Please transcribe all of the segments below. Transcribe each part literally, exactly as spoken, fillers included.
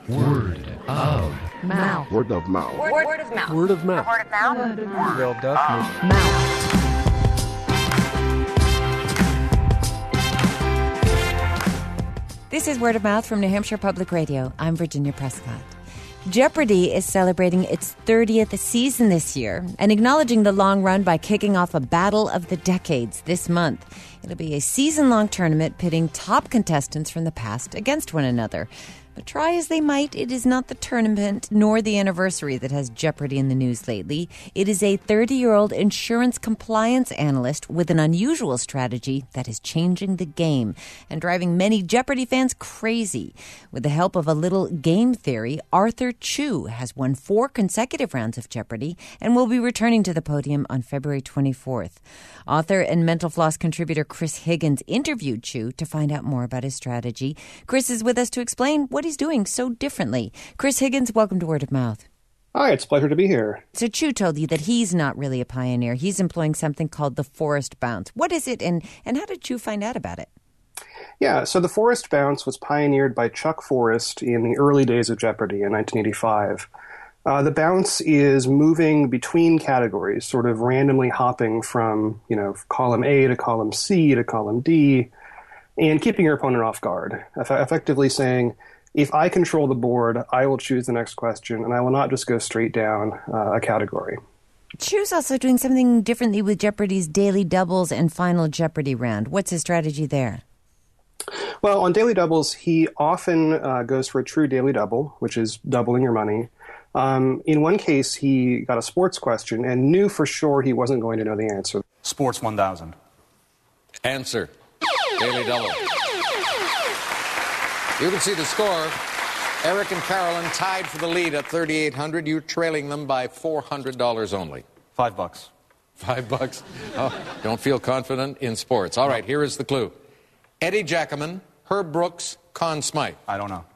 Word of mouth. Word of mouth. Word, word of mouth. Word of mouth. Word of mouth. Word of mouth. Word of mouth. Mouth. This is Word of Mouth from New Hampshire Public Radio. I'm Virginia Prescott. Jeopardy is celebrating its thirtieth season this year and acknowledging the long run by kicking off a battle of the decades this month. It'll be a season-long tournament pitting top contestants from the past against one another. But try as they might, it is not the tournament nor the anniversary that has Jeopardy in the news lately. It is a thirty-year-old insurance compliance analyst with an unusual strategy that is changing the game and driving many Jeopardy fans crazy. With the help of a little game theory, Arthur Chu has won four consecutive rounds of Jeopardy and will be returning to the podium on February twenty-fourth. Author and Mental Floss contributor Chris Higgins interviewed Chu to find out more about his strategy. Chris is with us to explain what he's doing so differently. Chris Higgins, welcome to Word of Mouth. Hi, it's a pleasure to be here. So Chu told you that he's not really a pioneer. He's employing something called the Forrest Bounce. What is it, and, and how did Chu find out about it? Yeah, so the Forrest Bounce was pioneered by Chuck Forrest in the early days of Jeopardy in nineteen eighty-five. Uh, the bounce is moving between categories, sort of randomly hopping from, you know, column A to column C to column D, and keeping your opponent off guard, eff- effectively saying, if I control the board, I will choose the next question, and I will not just go straight down uh, a category. Chu's also doing something differently with Jeopardy's Daily Doubles and Final Jeopardy round. What's his strategy there? Well, on Daily Doubles, he often uh, goes for a true Daily Double, which is doubling your money. Um, in one case, he got a sports question and knew for sure he wasn't going to know the answer. Sports one thousand. Answer. Daily Double. You can see the score. Eric and Carolyn tied for the lead at thirty-eight hundred. You're trailing them by four hundred dollars only. Five bucks. Five bucks? Oh, don't feel confident in sports. All right, here is the clue. Eddie Jackman, Herb Brooks, Conn Smythe. I don't know.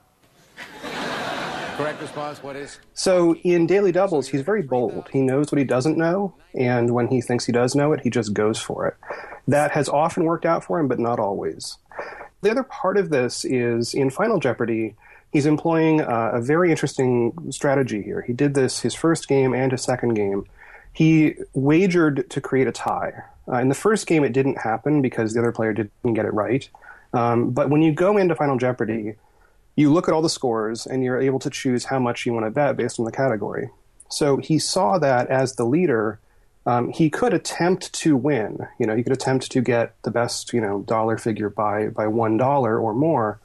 Correct response, what is? So in Daily Doubles, he's very bold. He knows what he doesn't know, and when he thinks he does know it, he just goes for it. That has often worked out for him, but not always. The other part of this is in Final Jeopardy, he's employing uh, a very interesting strategy here. He did this his first game and his second game. He wagered to create a tie. Uh, in the first game, it didn't happen because the other player didn't get it right. Um, but when you go into Final Jeopardy, you look at all the scores and you're able to choose how much you want to bet based on the category. So he saw that as the leader, um, he could attempt to win. You know, he could attempt to get the best, you know, dollar figure by by one dollar or more.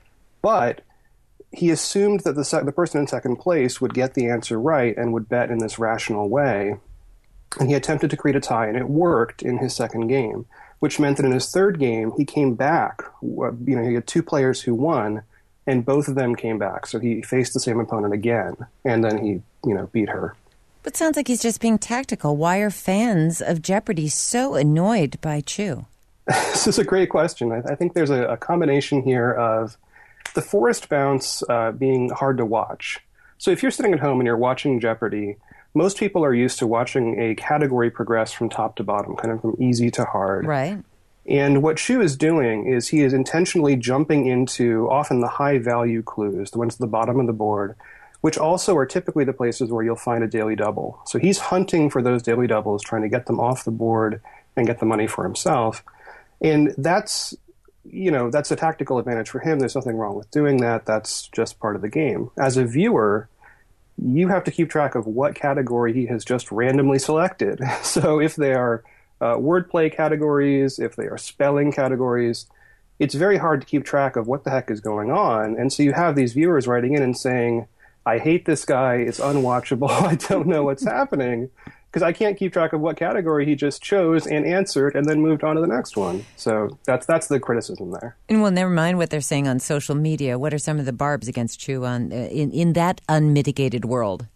But he assumed that the se- the person in second place would get the answer right and would bet in this rational way. And he attempted to create a tie, and it worked in his second game, which meant that in his third game he came back. You know, he had two players who won. And both of them came back. So he faced the same opponent again. And then he, you know, beat her. But sounds like he's just being tactical. Why are fans of Jeopardy so annoyed by Chu? This is a great question. I, I think there's a, a combination here of the Forrest Bounce uh, being hard to watch. So if you're sitting at home and you're watching Jeopardy, most people are used to watching a category progress from top to bottom, kind of from easy to hard. Right. And what Chu is doing is he is intentionally jumping into often the high-value clues, the ones at the bottom of the board, which also are typically the places where you'll find a Daily Double. So he's hunting for those Daily Doubles, trying to get them off the board and get the money for himself. And that's, you know, that's a tactical advantage for him. There's nothing wrong with doing that. That's just part of the game. As a viewer, you have to keep track of what category he has just randomly selected. So if they are Uh, wordplay categories, if they are spelling categories, it's very hard to keep track of what the heck is going on. And so you have these viewers writing in and saying, I hate this guy, it's unwatchable, I don't know what's happening, because I can't keep track of what category he just chose and answered and then moved on to the next one. So that's that's the criticism there. And well, never mind what they're saying on social media. What are some of the barbs against Chu on, uh, in, in that unmitigated world?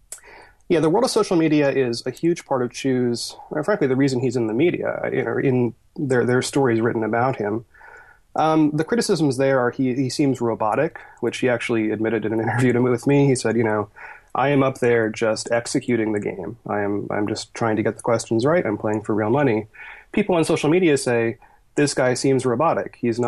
Yeah, the world of social media is a huge part of Chu's, or frankly, the reason he's in the media, you know, in their their stories written about him. Um, the criticisms there are he, he seems robotic, which he actually admitted in an interview with me. He said, you know, I am up there just executing the game. I am I'm just trying to get the questions right. I'm playing for real money. People on social media say, this guy seems robotic. He's not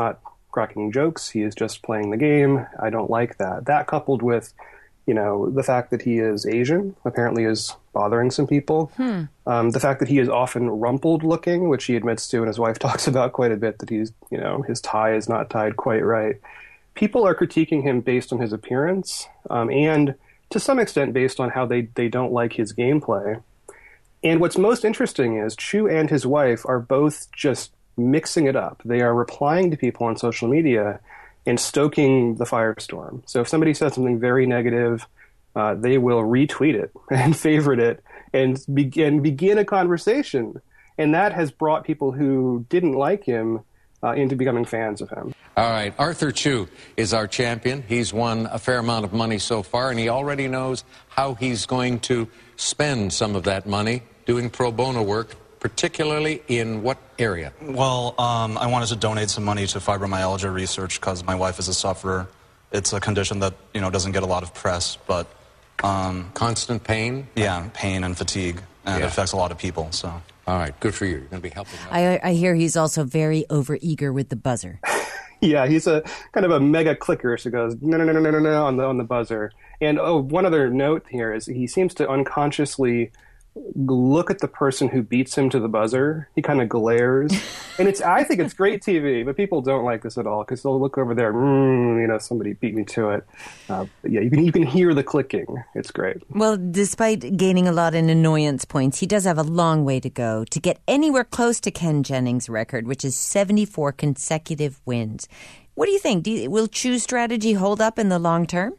cracking jokes. He is just playing the game. I don't like that. That coupled with, you know, the fact that he is Asian apparently is bothering some people. Hmm. Um, the fact that he is often rumpled looking, which he admits to and his wife talks about quite a bit, that he's, you know, his tie is not tied quite right. People are critiquing him based on his appearance um, and to some extent based on how they, they don't like his gameplay. And what's most interesting is Chu and his wife are both just mixing it up. They are replying to people on social media and stoking the firestorm. So if somebody says something very negative, uh, they will retweet it and favorite it and begin begin a conversation. And that has brought people who didn't like him uh, into becoming fans of him. All right, Arthur Chu is our champion. He's won a fair amount of money so far, and he already knows how he's going to spend some of that money doing pro bono work, particularly in what area? Well, um, I wanted to donate some money to fibromyalgia research because my wife is a sufferer. It's a condition that, you know, doesn't get a lot of press, but... Um, Constant pain? Yeah, pain and fatigue, and yeah. It affects a lot of people, so... All right, good for you. You're going to be helping out. I, I hear he's also very overeager with the buzzer. Yeah, he's a kind of a mega clicker, so goes no, no, no, no, no, no on the on the buzzer. And oh, one other note here is he seems to unconsciously look at the person who beats him to the buzzer. He kind of glares, and it's I think it's great T V, but people don't like this at all because they'll look over there, mm, you know, somebody beat me to it. Uh, but yeah, you can you can hear the clicking. It's great. Well, despite gaining a lot in annoyance points, he does have a long way to go to get anywhere close to Ken Jennings' record, which is seventy-four consecutive wins. What do you think? Do you, will Chu's strategy hold up in the long term?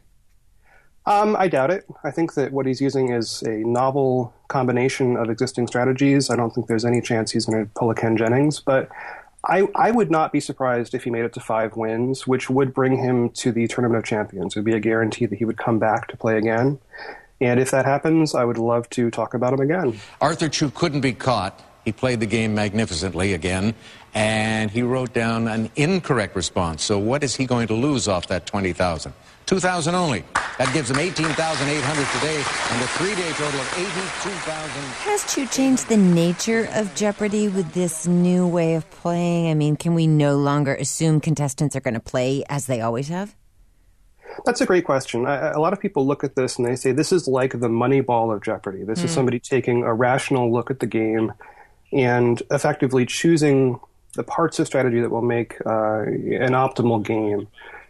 Um, I doubt it. I think that what he's using is a novel combination of existing strategies. I don't think there's any chance he's going to pull a Ken Jennings, but I, I would not be surprised if he made it to five wins, which would bring him to the Tournament of Champions. It would be a guarantee that he would come back to play again. And if that happens, I would love to talk about him again. Arthur Chu couldn't be caught. He played the game magnificently again, and he wrote down an incorrect response. So what is he going to lose off that twenty thousand dollars? two thousand dollars only. That gives him eighteen thousand eight hundred dollars today and a three-day total of eighty-two thousand dollars. Has Chu changed the nature of Jeopardy with this new way of playing? I mean, can we no longer assume contestants are going to play as they always have? That's a great question. I, a lot of people look at this and they say this is like the money ball of Jeopardy. This mm. is somebody taking a rational look at the game and effectively choosing the parts of strategy that will make uh, an optimal game.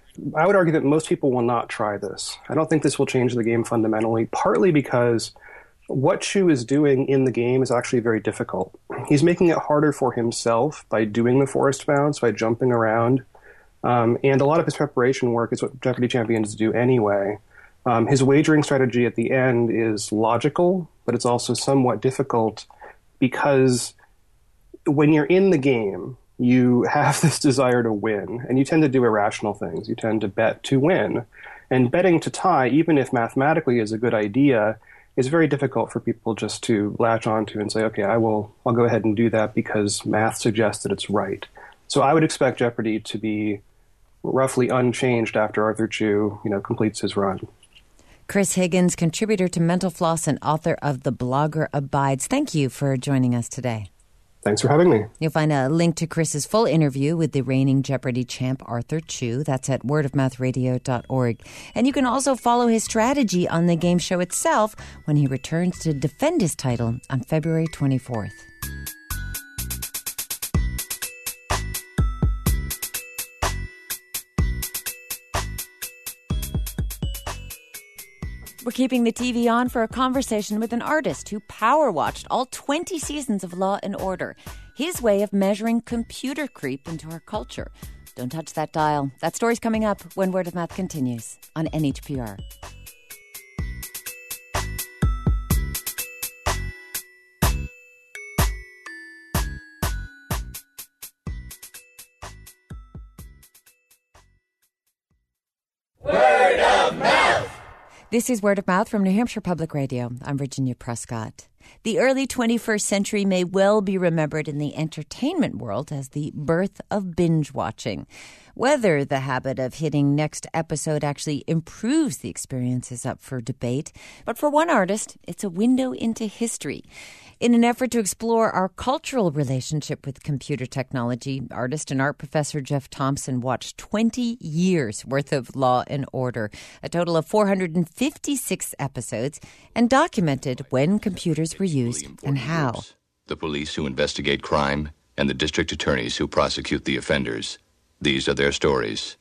I would argue that most people will not try this. I don't think this will change the game fundamentally, partly because what Chu is doing in the game is actually very difficult. He's making it harder for himself by doing the forced bounce, by jumping around. Um, and a lot of his preparation work is what Jeopardy champions do anyway. Um, his wagering strategy at the end is logical, but it's also somewhat difficult because when you're in the game, you have this desire to win, and you tend to do irrational things. You tend to bet to win. And betting to tie, even if mathematically is a good idea, is very difficult for people just to latch onto and say, okay, I will, I'll go ahead and do that because math suggests that it's right. So I would expect Jeopardy to be roughly unchanged after Arthur Chu, you know, completes his run. Chris Higgins, contributor to Mental Floss and author of The Blogger Abides. Thank you for joining us today. Thanks for having me. You'll find a link to Chris's full interview with the reigning Jeopardy champ Arthur Chu. That's at word of mouth radio dot org. And you can also follow his strategy on the game show itself when he returns to defend his title on February twenty-fourth. We're keeping the T V on for a conversation with an artist who power-watched all twenty seasons of Law and Order. His way of measuring computer creep into our culture. Don't touch that dial. That story's coming up when Word of Mouth continues on N H P R. Word of Mouth! This is Word of Mouth from New Hampshire Public Radio. I'm Virginia Prescott. The early twenty-first century may well be remembered in the entertainment world as the birth of binge watching. Whether the habit of hitting next episode actually improves the experience is up for debate. But for one artist, it's a window into history. In an effort to explore our cultural relationship with computer technology, artist and art professor Jeff Thompson watched twenty years worth of Law and Order, a total of four hundred fifty-six episodes, and documented when computers were used and how. The police who investigate crime and the district attorneys who prosecute the offenders. These are their stories.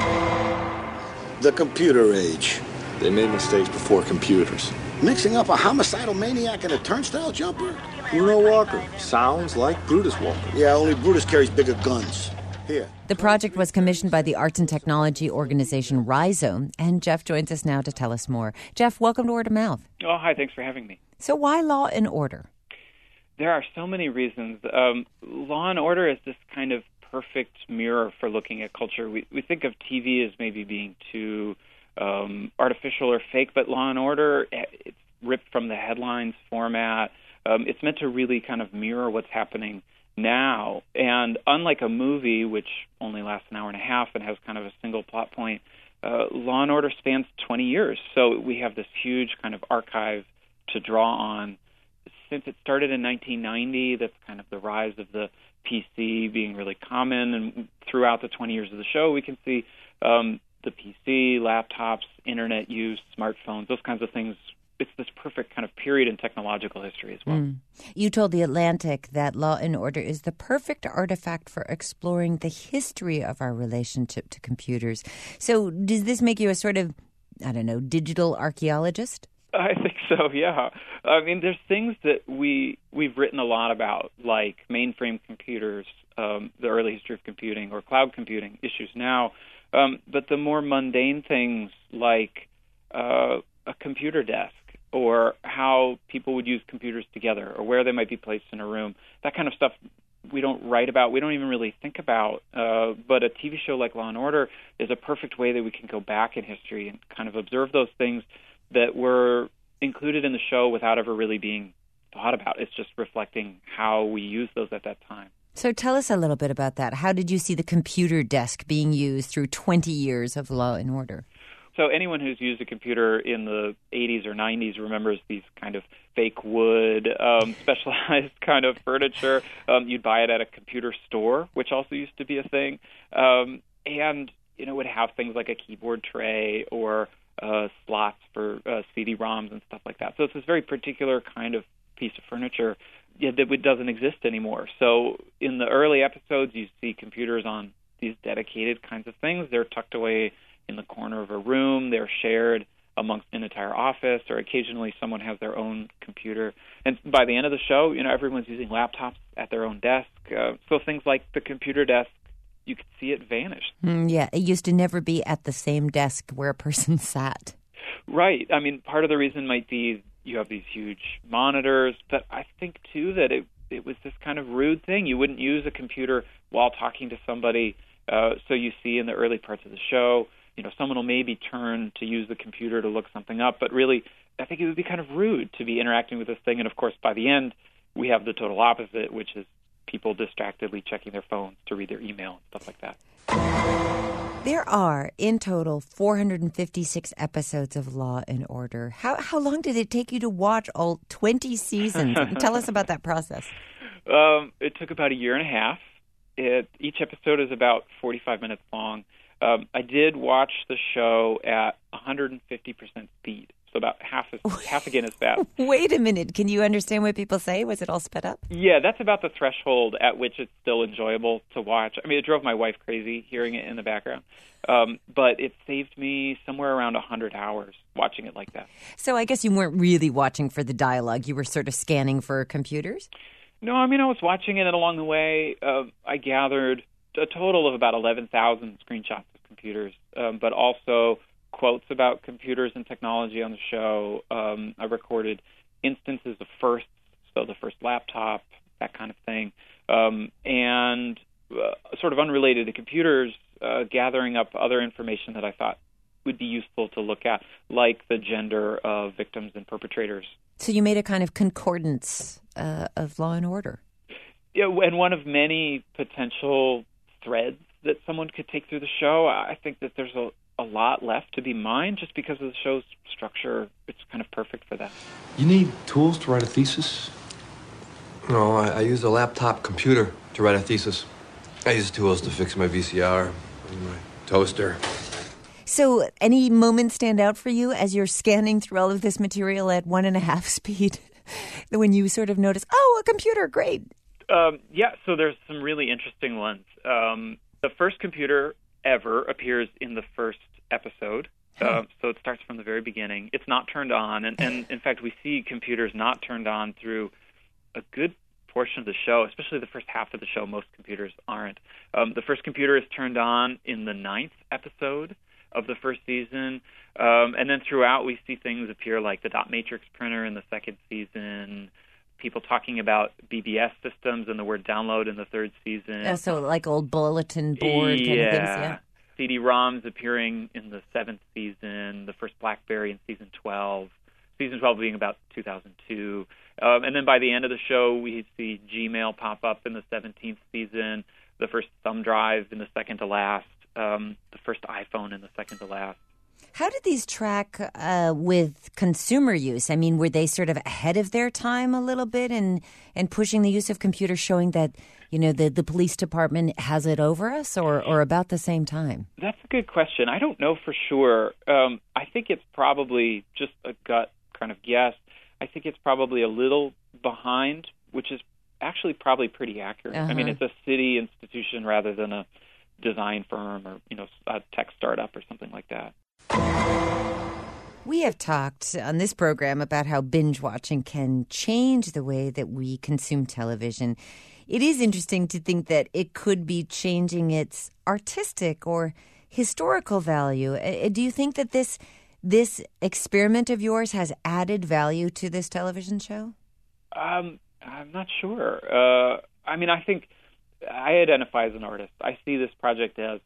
The computer age. They made mistakes before computers. Mixing up a homicidal maniac and a turnstile jumper? Bruno Walker. Sounds like Brutus Walker. Yeah, only Brutus carries bigger guns. Here. The project was commissioned by the arts and technology organization Rhizome, and Jeff joins us now to tell us more. Jeff, welcome to Word of Mouth. Oh, hi, thanks for having me. So why Law and Order? There are so many reasons. Um, Law and Order is this kind of perfect mirror for looking at culture. We, we think of T V as maybe being too um, artificial or fake, but Law and Order, it's ripped from the headlines format. Um, it's meant to really kind of mirror what's happening now. And unlike a movie, which only lasts an hour and a half and has kind of a single plot point, uh, Law and Order spans twenty years. So we have this huge kind of archive to draw on. Since it started in nineteen ninety, that's kind of the rise of the P C being really common. And throughout the twenty years of the show, we can see um, the P C, laptops, internet use, smartphones, those kinds of things. It's this perfect kind of period in technological history as well. Mm. You told The Atlantic that Law and Order is the perfect artifact for exploring the history of our relationship to computers. So does this make you a sort of, I don't know, digital archaeologist? I think so, yeah. I mean, there's things that we, we've written a lot about, like mainframe computers, um, the early history of computing, or cloud computing issues now. Um, but the more mundane things like uh, a computer desk, or how people would use computers together, or where they might be placed in a room, that kind of stuff we don't write about, we don't even really think about. Uh, but a T V show like Law and Order is a perfect way that we can go back in history and kind of observe those things that were included in the show without ever really being thought about. It's just reflecting how we use those at that time. So tell us a little bit about that. How did you see the computer desk being used through twenty years of Law and Order? So anyone who's used a computer in the eighties or nineties remembers these kind of fake wood, um, specialized kind of furniture. Um, you'd buy it at a computer store, which also used to be a thing. Um, and, you know, would have things like a keyboard tray or uh, slots for uh, C D ROMs and stuff like that. So it's this very particular kind of piece of furniture yeah, that doesn't exist anymore. So in the early episodes, you see computers on these dedicated kinds of things. They're tucked away in the corner of a room. They're shared amongst an entire office, or occasionally someone has their own computer. And by the end of the show, you know, everyone's using laptops at their own desk. Uh, so things like the computer desk, you could see it vanish. Mm, yeah, it used to never be at the same desk where a person sat. Right. I mean, part of the reason might be you have these huge monitors, but I think, too, that it, it was this kind of rude thing. You wouldn't use a computer while talking to somebody. Uh, so you see in the early parts of the show, you know, someone will maybe turn to use the computer to look something up, but really, I think it would be kind of rude to be interacting with this thing. And, of course, by the end, we have the total opposite, which is people distractedly checking their phones to read their email and stuff like that. There are, in total, four hundred fifty-six episodes of Law and Order. How how long did it take you to watch all twenty seasons? Tell us about that process. Um, it took about a year and a half. It, each episode is about forty-five minutes long. Um, I did watch the show at one hundred fifty percent speed, so about half as, half again as fast. Wait a minute. Can you understand what people say? Was it all sped up? Yeah, that's about the threshold at which it's still enjoyable to watch. I mean, it drove my wife crazy hearing it in the background, um, but it saved me somewhere around one hundred hours watching it like that. So I guess you weren't really watching for the dialogue. You were sort of scanning for computers? No, I mean, I was watching it, and along the way, uh, I gathered a total of about eleven thousand screenshots of computers, um, but also quotes about computers and technology on the show. Um, I recorded instances of firsts, so the first laptop, that kind of thing, um, and uh, sort of unrelated to computers, uh, gathering up other information that I thought would be useful to look at, like the gender of victims and perpetrators. So you made a kind of concordance uh, of Law and Order. Yeah, and one of many potential threads that someone could take through the show. I think that there's a, a lot left to be mined just because of the show's structure. It's kind of perfect for that. You need tools to write a thesis? No, I, I use a laptop computer to write a thesis. I use tools to fix my V C R, my toaster. So any moments stand out for you as you're scanning through all of this material at one and a half speed? When you sort of notice, oh, a computer, great. Um, yeah, so there's some really interesting ones. Um, the first computer ever appears in the first episode. Uh, so it starts from the very beginning. It's not turned on. And, and in fact, we see computers not turned on through a good portion of the show, especially the first half of the show. Most computers aren't. Um, the first computer is turned on in the ninth episode of the first season. Um, and then throughout, we see things appear like the dot matrix printer in the second season, people talking about B B S systems and the word download in the third season. Oh, so like old bulletin board yeah. kind of things, yeah. C D ROMs appearing in the seventh season, the first BlackBerry in season twelve, season twelve being about two thousand two. Um, and then by the end of the show, we see Gmail pop up in the seventeenth season, the first thumb drive in the second to last, um, the first iPhone in the second to last. How did these track uh, with consumer use? I mean, were they sort of ahead of their time a little bit and and pushing the use of computers, showing that, you know, the, the police department has it over us, or, or about the same time? That's a good question. I don't know for sure. Um, I think it's probably just a gut kind of guess. I think it's probably a little behind, which is actually probably pretty accurate. Uh-huh. I mean, it's a city institution rather than a design firm or, you know, a tech startup or something like that. We have talked on this program about how binge watching can change the way that we consume television. It is interesting to think that it could be changing its artistic or historical value. Uh, do you think that this this experiment of yours has added value to this television show? Um, I'm not sure. Uh, I mean, I think I identify as an artist. I see this project as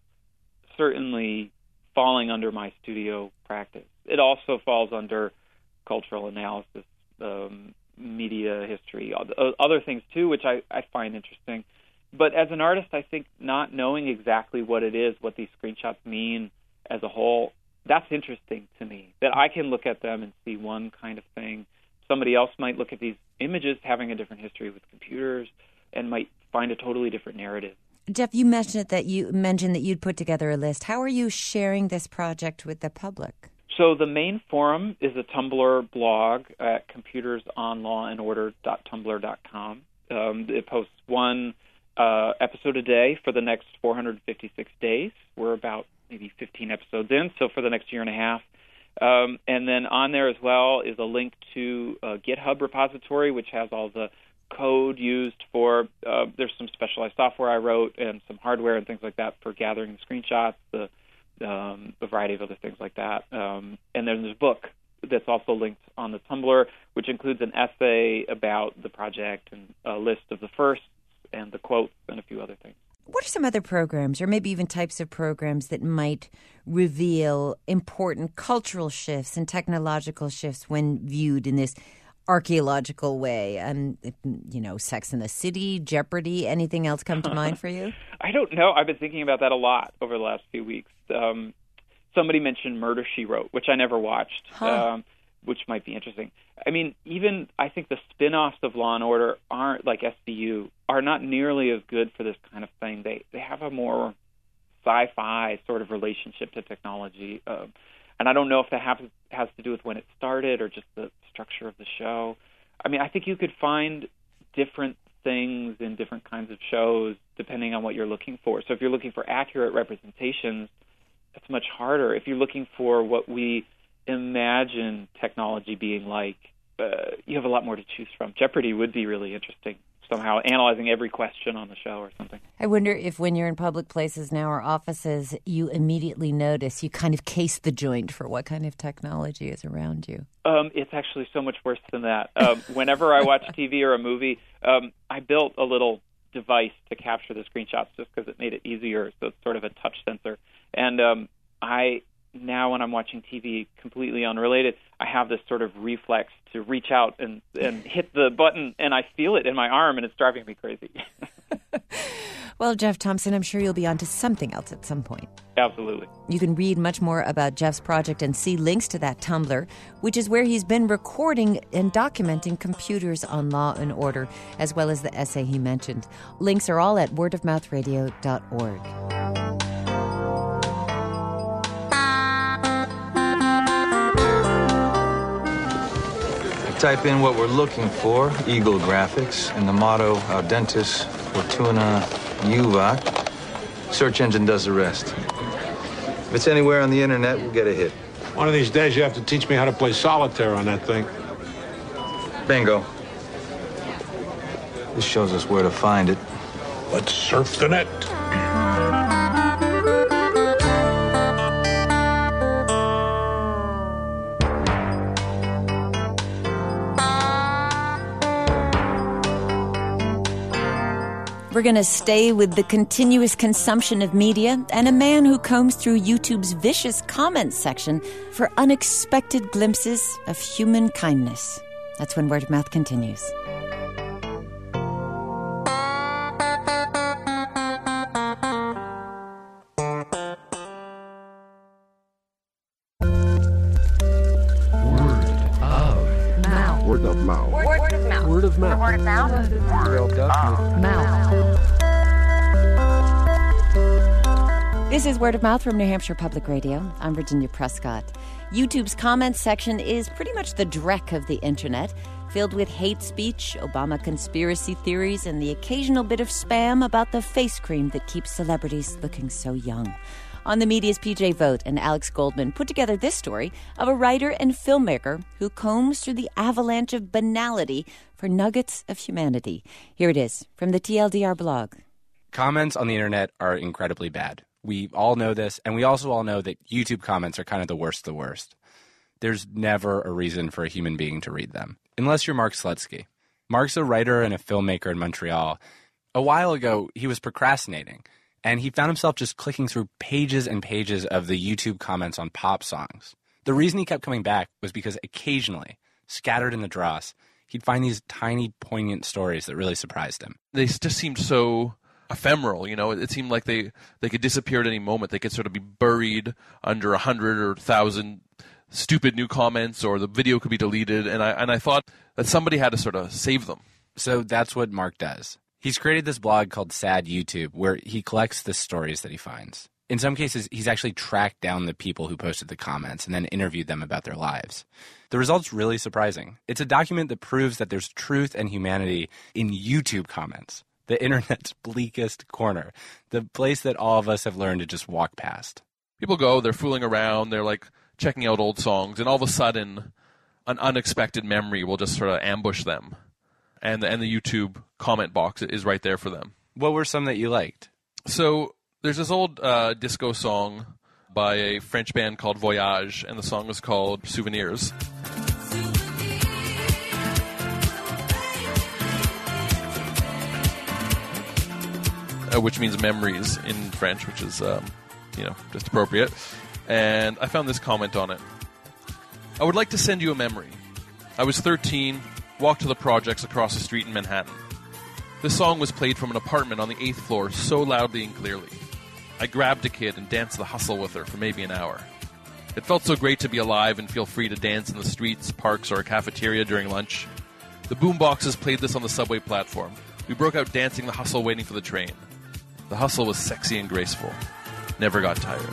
certainly falling under my studio practice. It also falls under cultural analysis, um, media history, other things too, which I, I find interesting. But as an artist, I think not knowing exactly what it is, what these screenshots mean as a whole, that's interesting to me, that I can look at them and see one kind of thing. Somebody else might look at these images having a different history with computers and might find a totally different narrative. Jeff, you mentioned that you mentioned that you'd put together a list. How are you sharing this project with the public? So the main forum is a Tumblr blog at computers on law and order dot tumblr dot com. Um, it posts one uh, episode a day for the next four hundred fifty-six days. We're about maybe fifteen episodes in, so for the next year and a half. Um, and then on there as well is a link to a GitHub repository, which has all the code used for, uh, there's some specialized software I wrote and some hardware and things like that for gathering the screenshots, the um, a variety of other things like that. Um, and then there's a book that's also linked on the Tumblr, which includes an essay about the project and a list of the firsts and the quotes and a few other things. What are some other programs, or maybe even types of programs, that might reveal important cultural shifts and technological shifts when viewed in this archaeological way? And, you know, Sex and the City, Jeopardy, anything else come to mind for you? I don't know. I've been thinking about that a lot over the last few weeks. Um, somebody mentioned Murder, She Wrote, which I never watched, huh. um, which might be interesting. I mean, even I think the spin-offs of Law and Order aren't, like S V U, are not nearly as good for this kind of thing. They they have a more sci-fi sort of relationship to technology. Um, and I don't know if that has, has to do with when it started or just the structure of the show. I mean, I think you could find different things in different kinds of shows depending on what you're looking for. So if you're looking for accurate representations, it's much harder. If you're looking for what we imagine technology being like, uh, you have a lot more to choose from. Jeopardy would be really interesting, somehow analyzing every question on the show or something. I wonder if when you're in public places now or offices, you immediately notice, you kind of case the joint for what kind of technology is around you. Um, it's actually so much worse than that. Um, whenever I watch T V or a movie, um, I built a little device to capture the screenshots just because it made it easier. So it's sort of a touch sensor. And um, I now when I'm watching T V, completely unrelated, I have this sort of reflex to reach out and, and hit the button, and I feel it in my arm, and it's driving me crazy. Well, Jeff Thompson, I'm sure you'll be onto something else at some point. Absolutely. You can read much more about Jeff's project and see links to that Tumblr, which is where he's been recording and documenting computers on Law and Order, as well as the essay he mentioned. Links are all at word of mouth radio dot org. Type in what we're looking for, Eagle Graphics, and the motto, Audentis Fortuna Juvat. Search engine does the rest. If it's anywhere on the internet, we'll get a hit. One of these days you have to teach me how to play solitaire on that thing. Bingo. This shows us where to find it. Let's surf the net. We're going to stay with the continuous consumption of media and a man who combs through YouTube's vicious comments section for unexpected glimpses of human kindness. That's when Word of Mouth continues. Word of mouth. Word of mouth. Word of mouth. Word of mouth. Word of mouth. This is Word of Mouth from New Hampshire Public Radio. I'm Virginia Prescott. YouTube's comments section is pretty much the dreck of the internet, filled with hate speech, Obama conspiracy theories, and the occasional bit of spam about the face cream that keeps celebrities looking so young. On the media's P J Vogt and Alex Goldman put together this story of a writer and filmmaker who combs through the avalanche of banality for nuggets of humanity. Here it is from the T L D R blog. Comments on the internet are incredibly bad. We all know this, and we also all know that YouTube comments are kind of the worst of the worst. There's never a reason for a human being to read them, unless you're Mark Slutsky. Mark's a writer and a filmmaker in Montreal. A while ago, he was procrastinating, and he found himself just clicking through pages and pages of the YouTube comments on pop songs. The reason he kept coming back was because occasionally, scattered in the dross, he'd find these tiny, poignant stories that really surprised him. They just seemed so ephemeral, you know. It seemed like they, they could disappear at any moment. They could sort of be buried under a hundred or a thousand stupid new comments, or the video could be deleted, and I and I thought that somebody had to sort of save them. So that's what Mark does. He's created this blog called Sad YouTube, where he collects the stories that he finds. In some cases, he's actually tracked down the people who posted the comments and then interviewed them about their lives. The result's really surprising. It's a document that proves that there's truth and humanity in YouTube comments, the internet's bleakest corner, the place that all of us have learned to just walk past. People go, they're fooling around, they're like checking out old songs, and all of a sudden, an unexpected memory will just sort of ambush them. And the, and the YouTube comment box is right there for them. What were some that you liked? So there's this old uh, disco song by a French band called Voyage, and the song was called Souvenirs. Uh, which means memories in French, which is, um, you know, just appropriate. And I found this comment on it. I would like to send you a memory. I was thirteen, walked to the projects across the street in Manhattan. This song was played from an apartment on the eighth floor so loudly and clearly. I grabbed a kid and danced the hustle with her for maybe an hour. It felt so great to be alive and feel free to dance in the streets, parks, or a cafeteria during lunch. The boomboxes played this on the subway platform. We broke out dancing the hustle waiting for the train. The hustle was sexy and graceful. Never got tired.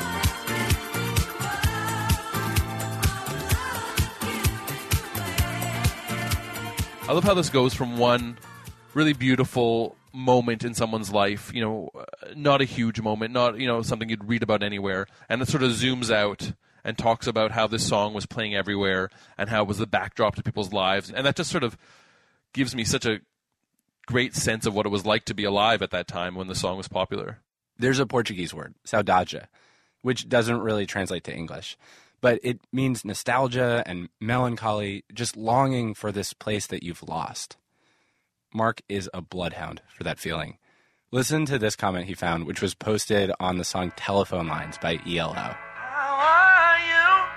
I love how this goes from one really beautiful moment in someone's life, you know, not a huge moment, not, you know, something you'd read about anywhere, and it sort of zooms out and talks about how this song was playing everywhere and how it was the backdrop to people's lives. And that just sort of gives me such a great sense of what it was like to be alive at that time when the song was popular. There's a Portuguese word, saudade, which doesn't really translate to English, but it means nostalgia and melancholy, just longing for this place that you've lost. Mark is a bloodhound for that feeling. Listen to this comment he found, which was posted on the song Telephone Lines by E L O. How are you?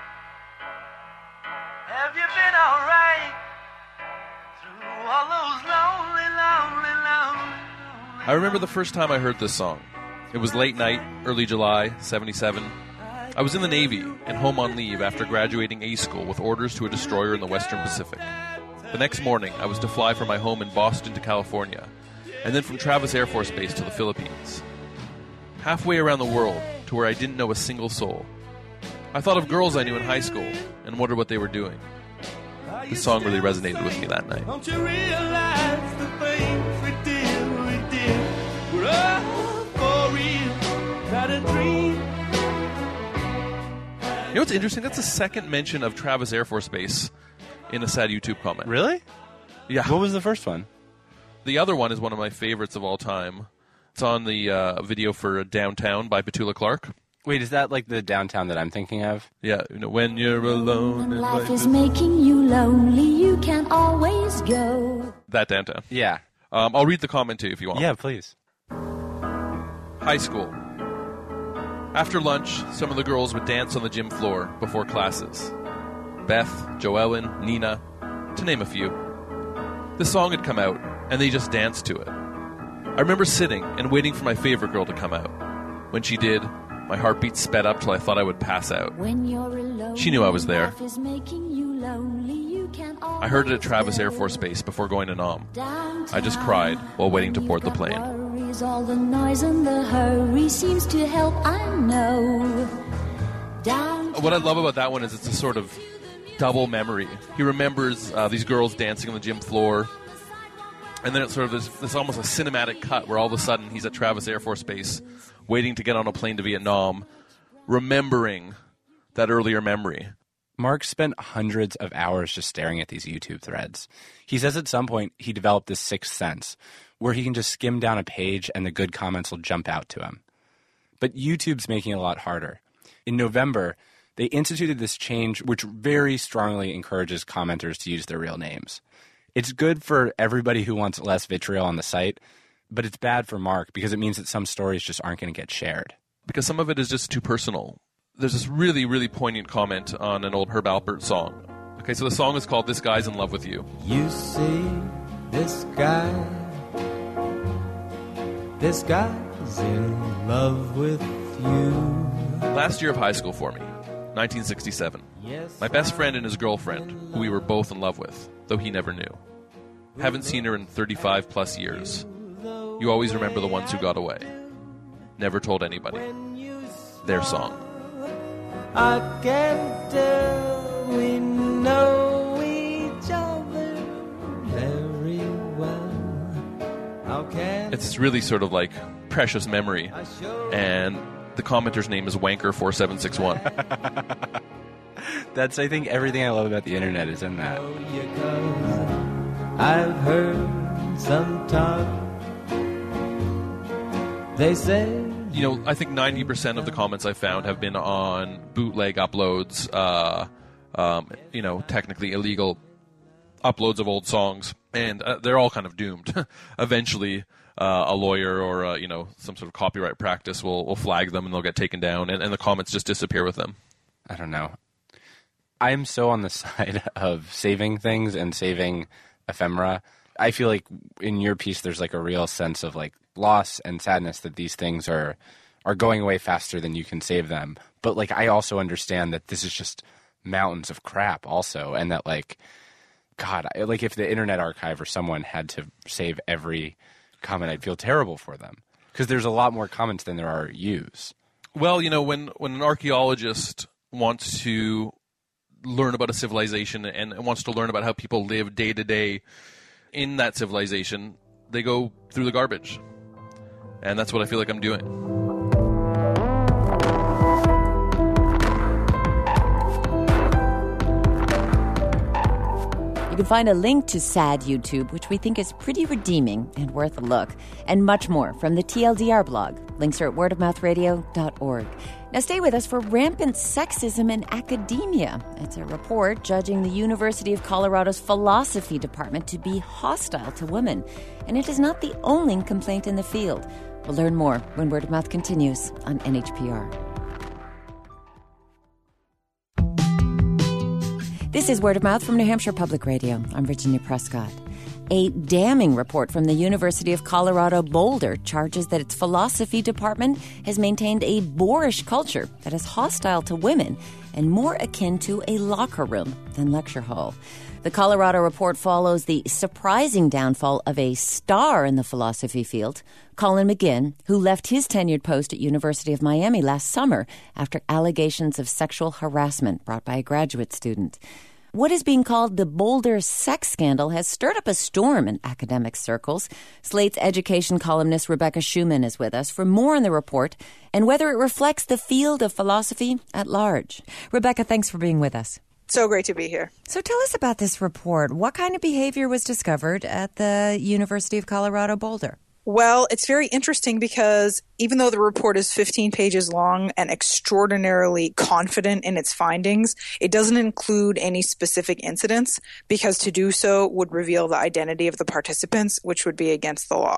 Have you been all right? Through all those lonely, lonely, lonely, lonely I remember the first time I heard this song. It was late night, early July, seventy-seven. I was in the Navy and home on leave after graduating A school with orders to a destroyer in the Western Pacific. The next morning, I was to fly from my home in Boston to California, and then from Travis Air Force Base to the Philippines. Halfway around the world, to where I didn't know a single soul. I thought of girls I knew in high school and wondered what they were doing. This song really resonated with me that night. Don't you realize the things we did, we did were all for real, not a dream. You know what's interesting? That's the second mention of Travis Air Force Base in a sad YouTube comment. Really? Yeah. What was the first one? The other one is one of my favorites of all time. It's on the uh, video for Downtown by Petula Clark. Wait, is that like the Downtown that I'm thinking of? Yeah, you know, when you're alone. When and life life is is- making you lonely, you can always go. That Downtown. Yeah. Um, I'll read the comment to you if you want. Yeah, please. High school. After lunch, some of the girls would dance on the gym floor before classes. Beth, Joellen, Nina, to name a few. The song had come out, and they just danced to it. I remember sitting and waiting for my favorite girl to come out. When she did, my heartbeat sped up till I thought I would pass out. When you're alone, She knew I was there. life is making you lonely, you can always I heard it at Travis Air Force Base before going to Nam. I just cried while waiting to board the plane. worries, all the noise and the hurry seems to help, I know. Down What I love about that one is it's a sort of double memory. He remembers uh, these girls dancing on the gym floor, and then it's sort of this, this almost a cinematic cut where all of a sudden he's at Travis Air Force Base waiting to get on a plane to Vietnam, remembering that earlier memory. Mark spent hundreds of hours just staring at these YouTube threads. He says at some point he developed this sixth sense where he can just skim down a page and the good comments will jump out to him. But YouTube's making it a lot harder. In November, they instituted this change which very strongly encourages commenters to use their real names. It's good for everybody who wants less vitriol on the site, but it's bad for Mark because it means that some stories just aren't going to get shared. Because some of it is just too personal. There's this really, really poignant comment on an old Herb Alpert song. Okay, so the song is called This Guy's in Love with You. You see, this guy, this guy's in love with you. Last year of high school for me, nineteen sixty-seven. My best friend and his girlfriend, who we were both in love with, though he never knew. Haven't seen her in thirty-five plus years. You always remember the ones who got away. Never told anybody. Their song. I can tell we know each other very well. How can It's really sort of like precious memory. And the commenter's name is Wanker four seven six one. That's, I think, everything I love about the internet is in that. I've heard some talk. They say You know, I think ninety percent of the comments I found have been on bootleg uploads, uh, um, you know, technically illegal uploads of old songs. And uh, they're all kind of doomed. Eventually, uh, a lawyer or, uh, you know, some sort of copyright practice will, will flag them and they'll get taken down. And, and the comments just disappear with them. I don't know. I'm so on the side of saving things and saving ephemera. I feel like in your piece there's like a real sense of like loss and sadness that these things are are going away faster than you can save them. But like I also understand that this is just mountains of crap also, and that like God, I, like if the Internet Archive or someone had to save every comment, I'd feel terrible for them because there's a lot more comments than there are views. Well, you know, when, when an archaeologist wants to learn about a civilization and wants to learn about how people live day to day in that civilization, they go through the garbage. And that's what I feel like I'm doing. You can find a link to Sad YouTube, which we think is pretty redeeming and worth a look, and much more from the T L D R blog. Links are at word of mouth radio dot org. Now stay with us for rampant sexism in academia. It's a report judging the University of Colorado's philosophy department to be hostile to women. And it is not the only complaint in the field. We'll learn more when Word of Mouth continues on N H P R. This is Word of Mouth from New Hampshire Public Radio. I'm Virginia Prescott. A damning report from the University of Colorado Boulder charges that its philosophy department has maintained a boorish culture that is hostile to women and more akin to a locker room than lecture hall. The Colorado report follows the surprising downfall of a star in the philosophy field, Colin McGinn, who left his tenured post at University of Miami last summer after allegations of sexual harassment brought by a graduate student. What is being called the Boulder sex scandal has stirred up a storm in academic circles. Slate's education columnist Rebecca Schuman is with us for more on the report and whether it reflects the field of philosophy at large. Rebecca, thanks for being with us. So great to be here. So tell us about this report. What kind of behavior was discovered at the University of Colorado Boulder? Well, it's very interesting because even though the report is fifteen pages long and extraordinarily confident in its findings, it doesn't include any specific incidents because to do so would reveal the identity of the participants, which would be against the law.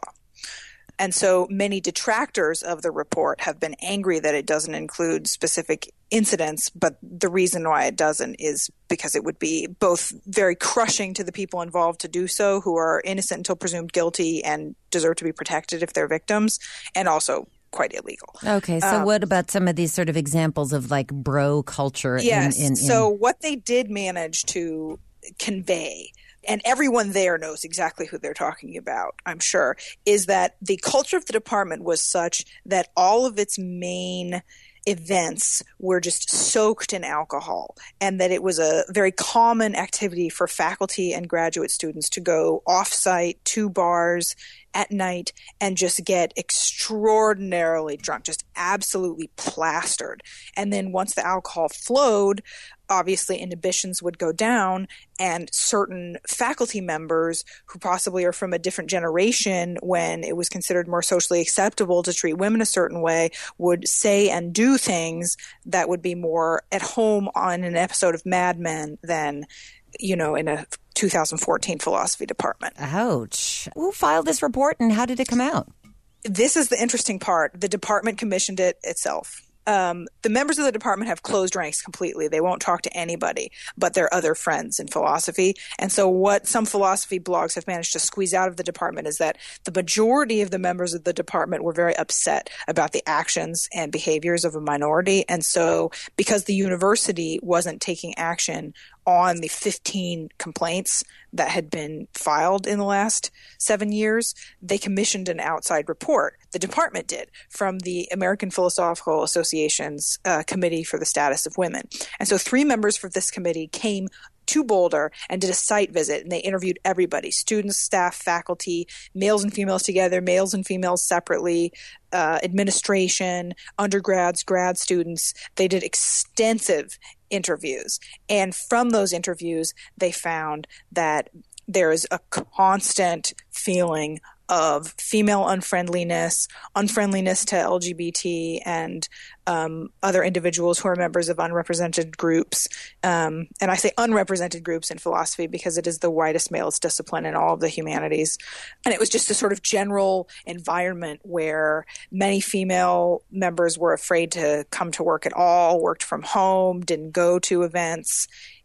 And so many detractors of the report have been angry that it doesn't include specific incidents, but the reason why it doesn't is because it would be both very crushing to the people involved to do so, who are innocent until presumed guilty and deserve to be protected if they're victims, and also quite illegal. Okay, so um, what about some of these sort of examples of like bro culture? Yes, in, in, in... so what they did manage to convey, and everyone there knows exactly who they're talking about, I'm sure, is that the culture of the department was such that all of its main events were just soaked in alcohol, and that it was a very common activity for faculty and graduate students to go off-site to bars at night and just get extraordinarily drunk, just absolutely plastered. And then once the alcohol flowed, obviously inhibitions would go down, and certain faculty members who possibly are from a different generation when it was considered more socially acceptable to treat women a certain way would say and do things that would be more at home on an episode of Mad Men than, you know, in a two thousand fourteen philosophy department. Ouch. Who filed this report and how did it come out? This is the interesting part. The department commissioned it itself. Um, the members of the department have closed ranks completely. They won't talk to anybody but their other friends in philosophy. And so what some philosophy blogs have managed to squeeze out of the department is that the majority of the members of the department were very upset about the actions and behaviors of a minority. And so because the university wasn't taking action on the fifteen complaints that had been filed in the last seven years, they commissioned an outside report. The department did, from the American Philosophical Association's uh, Committee for the Status of Women. And so three members from this committee came to Boulder and did a site visit, and they interviewed everybody, students, staff, faculty, males and females together, males and females separately, uh, administration, undergrads, grad students. They did extensive interviews. And from those interviews, they found that there is a constant feeling of female unfriendliness, unfriendliness to L G B T and um, other individuals who are members of unrepresented groups. Um, and I say unrepresented groups in philosophy because it is the widest maleist discipline in all of the humanities. And it was just a sort of general environment where many female members were afraid to come to work at all, worked from home, didn't go to events.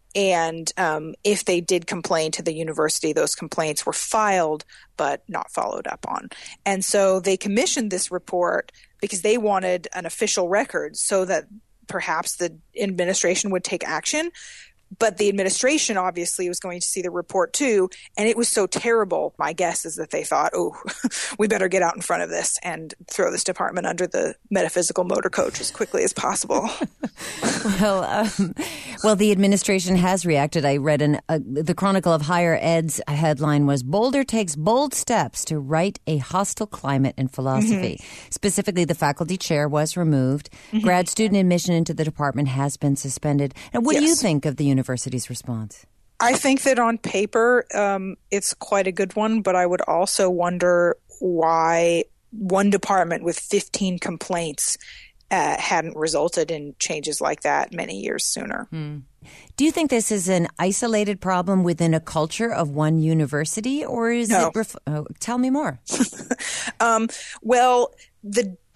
And um, if they did complain to the university, those complaints were filed but not followed up on. And so they commissioned this report because they wanted an official record so that perhaps the administration would take action. But the administration obviously was going to see the report too, and it was so terrible. My guess is that they thought, oh, we better get out in front of this and throw this department under the metaphysical motor coach as quickly as possible. well, um, well, the administration has reacted. I read in uh, the Chronicle of Higher Ed's headline was, Boulder takes bold steps to right a hostile climate in philosophy. Mm-hmm. Specifically, the faculty chair was removed. Mm-hmm. Grad student admission into the department has been suspended. Now, what yes. do you think of the university's response? I think that on paper, um, it's quite a good one, but I would also wonder why one department with fifteen complaints uh, hadn't resulted in changes like that many years sooner. Hmm. Do you think this is an isolated problem within a culture of one university, or is no. it? Ref- oh, tell me more. um, well, the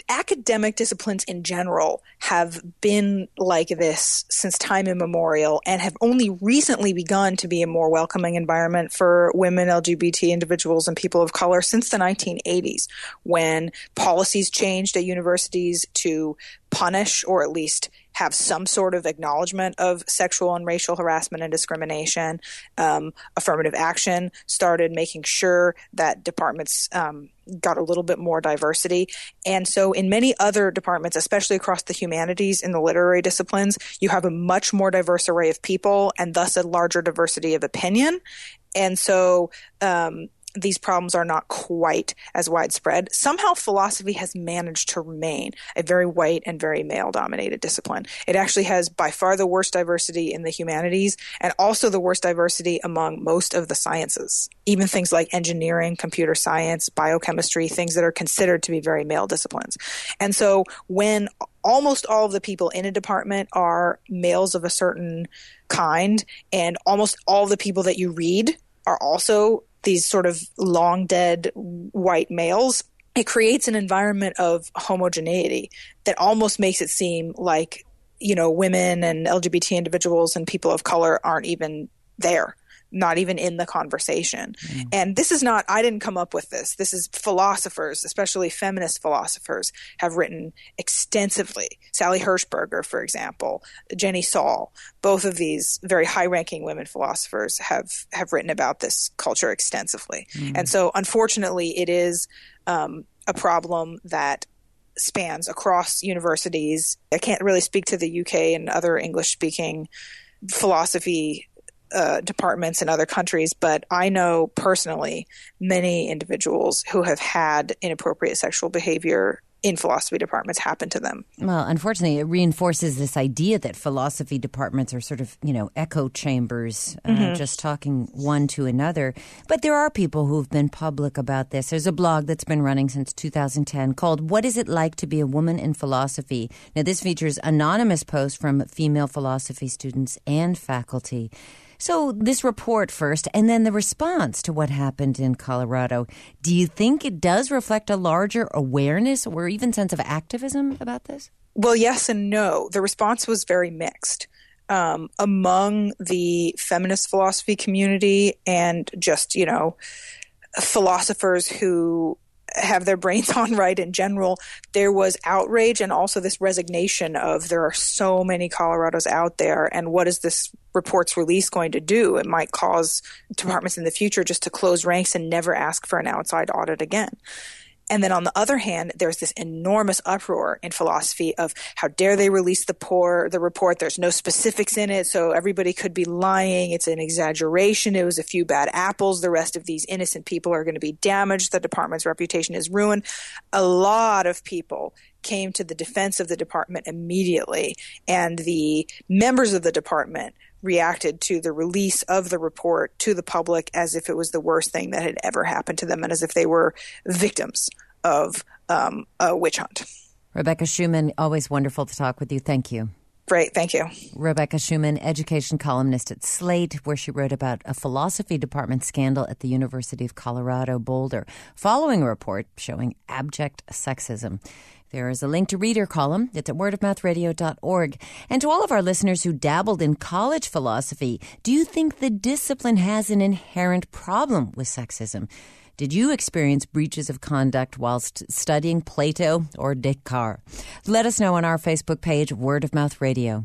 academic disciplines in general have been like this since time immemorial and have only recently begun to be a more welcoming environment for women, L G B T individuals, and people of color since the nineteen eighties, when policies changed at universities to punish or at least have some sort of acknowledgement of sexual and racial harassment and discrimination. Um, affirmative action started making sure that departments um, got a little bit more diversity. And so in many other departments, especially across the humanities and the literary disciplines, you have a much more diverse array of people and thus a larger diversity of opinion. And so um, these problems are not quite as widespread. Somehow philosophy has managed to remain a very white and very male-dominated discipline. It actually has by far the worst diversity in the humanities and also the worst diversity among most of the sciences, even things like engineering, computer science, biochemistry, things that are considered to be very male disciplines. And so when almost all of the people in a department are males of a certain kind, and almost all the people that you read are also these sort of long dead white males, it creates an environment of homogeneity that almost makes it seem like, you know, women and L G B T individuals and people of color aren't even there, not even in the conversation. Mm. And this is not, I didn't come up with this. This is philosophers, especially feminist philosophers, have written extensively. Sally Hershberger, for example, Jenny Saul, both of these very high-ranking women philosophers have, have written about this culture extensively. Mm. And so, unfortunately, it is um, a problem that spans across universities. I can't really speak to the U K and other English-speaking philosophy Uh, departments in other countries, but I know personally many individuals who have had inappropriate sexual behavior in philosophy departments happen to them. Well, unfortunately, it reinforces this idea that philosophy departments are sort of, you know, echo chambers, uh, mm-hmm. just talking one to another. But there are people who've been public about this. There's a blog that's been running since two thousand ten called What Is It Like to Be a Woman in Philosophy? Now, this features anonymous posts from female philosophy students and faculty. So this report first, and then the response to what happened in Colorado. Do you think it does reflect a larger awareness or even sense of activism about this? Well, yes and no. The response was very mixed. Um, among the feminist philosophy community and just, you know, philosophers who have their brains on right in general, there was outrage and also this resignation of there are so many Colorados out there, and what is this report's release going to do? It might cause departments in the future just to close ranks and never ask for an outside audit again. And then on the other hand, there's this enormous uproar in philosophy of how dare they release the poor, the report. There's no specifics in it, so everybody could be lying. It's an exaggeration. It was a few bad apples. The rest of these innocent people are going to be damaged. The department's reputation is ruined. A lot of people came to the defense of the department immediately, and the members of the department reacted to the release of the report to the public as if it was the worst thing that had ever happened to them and as if they were victims of um, a witch hunt. Rebecca Schuman, always wonderful to talk with you. Thank you. Great. Thank you. Rebecca Schuman, education columnist at Slate, where she wrote about a philosophy department scandal at the University of Colorado Boulder, following a report showing abject sexism. There is a link to read her column. It's at word of mouth radio dot org. And to all of our listeners who dabbled in college philosophy, do you think the discipline has an inherent problem with sexism? Did you experience breaches of conduct whilst studying Plato or Descartes? Let us know on our Facebook page, Word of Mouth Radio.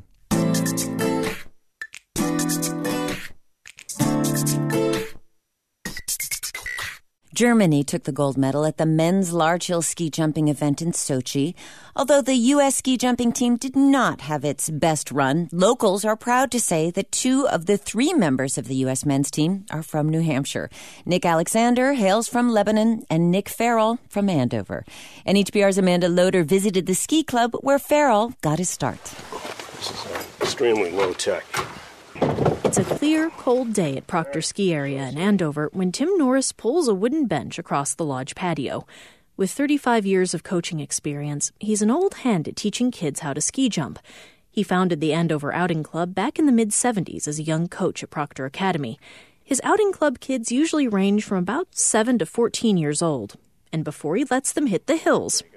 Germany took the gold medal at the men's large hill ski jumping event in Sochi. Although the U S ski jumping team did not have its best run, locals are proud to say that two of the three members of the U S men's team are from New Hampshire. Nick Alexander hails from Lebanon and Nick Farrell from Andover. N H B R's Amanda Loader visited the ski club where Farrell got his start. This is extremely low tech. It's a clear, cold day at Proctor Ski Area in Andover when Tim Norris pulls a wooden bench across the lodge patio. With thirty-five years of coaching experience, he's an old hand at teaching kids how to ski jump. He founded the Andover Outing Club back in the mid-seventies as a young coach at Proctor Academy. His Outing Club kids usually range from about seven to fourteen years old. And before he lets them hit the hills,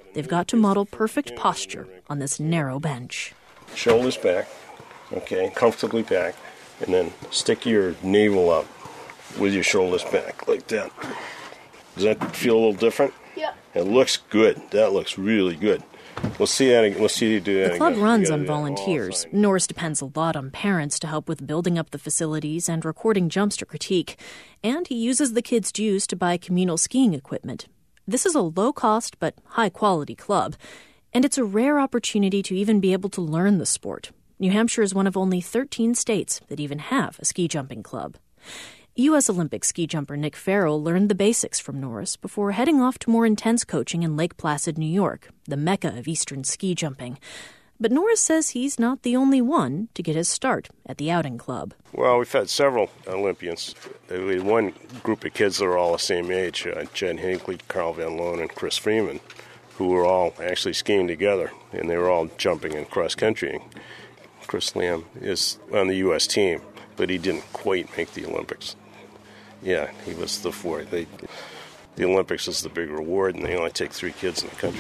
they've got to model perfect posture on this narrow bench. Shoulders back, okay, comfortably back, and then stick your navel up with your shoulders back, like that. Does that feel a little different? Yeah. It looks good. That looks really good. We'll see that again. We'll see you do that The club again. runs on volunteers. Norris depends a lot on parents to help with building up the facilities and recording jumps to critique. And he uses the kids' dues to buy communal skiing equipment. This is a low-cost but high-quality club. And it's a rare opportunity to even be able to learn the sport. New Hampshire is one of only thirteen states that even have a ski jumping club. U S Olympic ski jumper Nick Farrell learned the basics from Norris before heading off to more intense coaching in Lake Placid, New York, the mecca of Eastern ski jumping. But Norris says he's not the only one to get his start at the outing club. Well, we've had several Olympians. We had one group of kids that are all the same age, uh, Jed Hinckley, Carl Van Loon, and Chris Freeman, who were all actually skiing together, and they were all jumping in cross-country. Chris Lamb is on the U S team, but he didn't quite make the Olympics. Yeah, he was the fourth. They, the Olympics is the big reward, and they only take three kids in the country.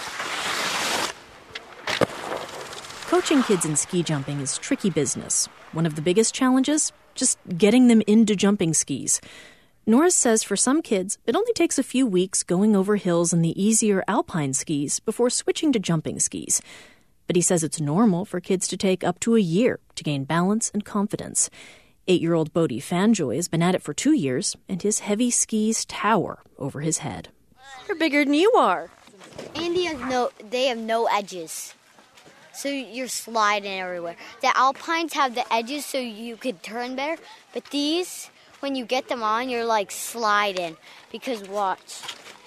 Coaching kids in ski jumping is tricky business. One of the biggest challenges, just getting them into jumping skis. Norris says for some kids, it only takes a few weeks going over hills in the easier alpine skis before switching to jumping skis. But he says it's normal for kids to take up to a year to gain balance and confidence. Eight-year-old Bodie Fanjoy has been at it for two years, and his heavy skis tower over his head. You're bigger than you are. And they have no, they have no edges. So you're sliding everywhere. The Alpines have the edges so you could turn better, but these, when you get them on, you're like sliding. Because watch.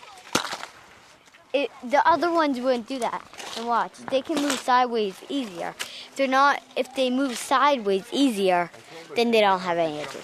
It, the other ones wouldn't do that. And watch, they can move sideways easier. If they're not, if they move sideways easier, then they don't have any edges.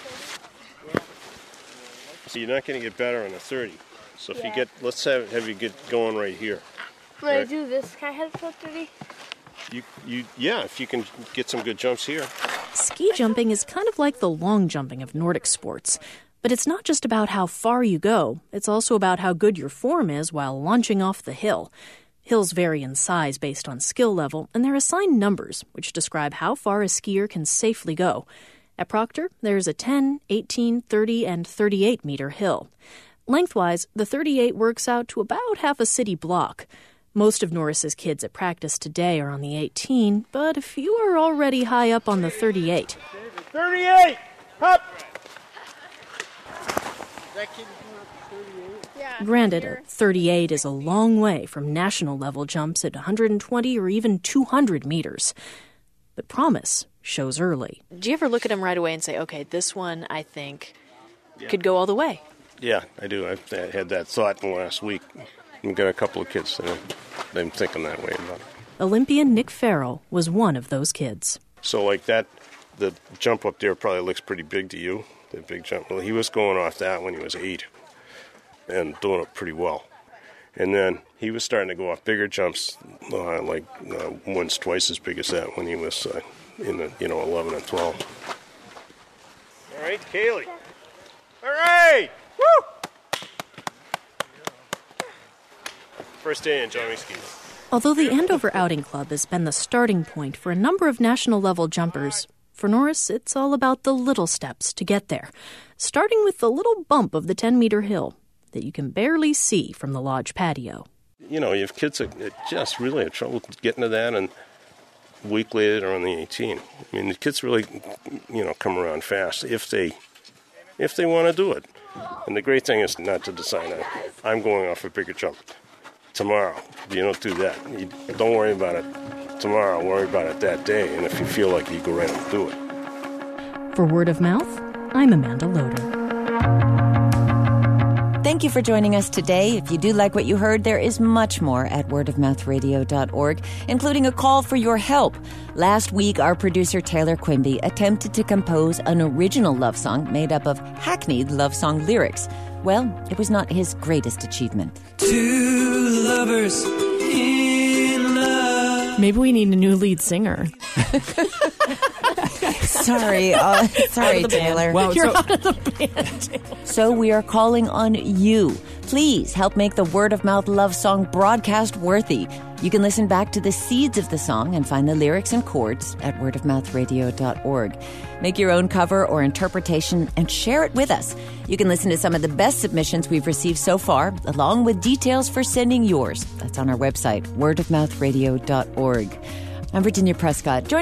So you're not going to get better on a thirty. So if Yeah. you get, let's have, have you get going right here. When I Right. do this, can I head for thirty? You, you, yeah, if you can get some good jumps here. Ski jumping is kind of like the long jumping of Nordic sports. But it's not just about how far you go, it's also about how good your form is while launching off the hill. Hills vary in size based on skill level, and they're assigned numbers, which describe how far a skier can safely go. At Proctor, there's a ten, eighteen, thirty, and thirty-eight meter hill. Lengthwise, the thirty-eight works out to about half a city block. Most of Norris's kids at practice today are on the eighteen, but a few are already high up on the thirty-eight. thirty-eight! Up! Granted, a thirty-eight is a long way from national-level jumps at one hundred twenty or even two hundred meters. But promise shows early. Do you ever look at them right away and say, okay, this one, I think, could go all the way? Yeah, I do. I've I had that thought in the last week. We've got a couple of kids that are I'm thinking that way about it. Olympian Nick Farrell was one of those kids. So like that, the jump up there probably looks pretty big to you, the big jump. Well, he was going off that when he was eight and doing it pretty well. And then he was starting to go off bigger jumps, uh, like uh, once, twice as big as that when he was uh, in the, you know, eleven and twelve. All right, Kaylee. All right! Woo! First day in jumping skis. Although the Andover Outing Club has been the starting point for a number of national-level jumpers, for Norris, it's all about the little steps to get there, starting with the little bump of the ten meter hill that you can barely see from the lodge patio. You know, you have kids that just really have trouble getting to that, and a week later they're on the eighteen. I mean, the kids really, you know, come around fast if they if they want to do it. And the great thing is not to decide, I'm going off a bigger jump tomorrow. You don't do that. You don't worry about it tomorrow. Worry about it that day. And if you feel like you go right and do it. For Word of Mouth, I'm Amanda Loder. Thank you for joining us today. If you do like what you heard, there is much more at word of mouth radio dot org, including a call for your help. Last week, our producer Taylor Quimby attempted to compose an original love song made up of hackneyed love song lyrics. Well, it was not his greatest achievement. Two lovers in love. Maybe we need a new lead singer. Sorry, uh, sorry, Out of the band. Taylor. Well, You're so- out of the band. So we are calling on you. Please help make the Word of Mouth love song broadcast worthy. You can listen back to the seeds of the song and find the lyrics and chords at word of mouth radio dot org. Make your own cover or interpretation and share it with us. You can listen to some of the best submissions we've received so far, along with details for sending yours. That's on our website, word of mouth radio dot org. I'm Virginia Prescott. Join